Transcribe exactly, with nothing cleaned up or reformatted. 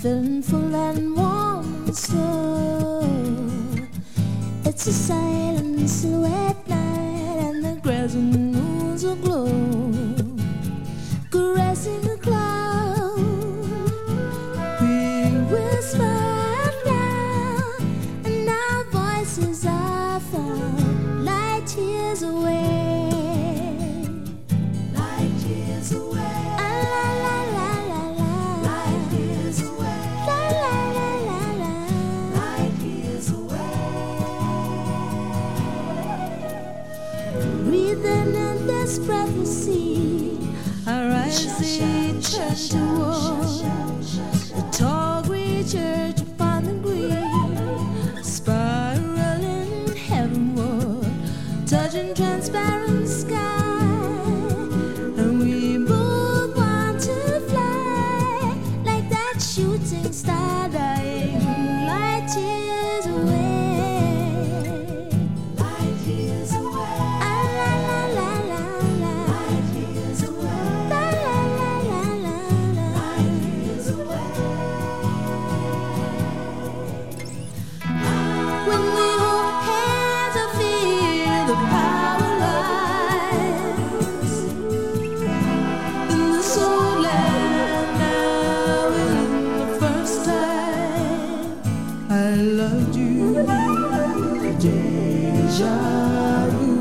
feeling full and warm and slow. It's a silent silhouette night, and the grass and the moons aglow, caressing the clouds. We whisper out loud, and our voices are found light years away. Light years away. Breathing in this breath we see, our eyes they turn toward the tall green church upon the green, spiraling heavenward, touching transparent sky, and we both want to fly like that shooting star dying light years away. When we hold hands, I feel the power lies in the soul land now. And the first time I loved you, deja vu.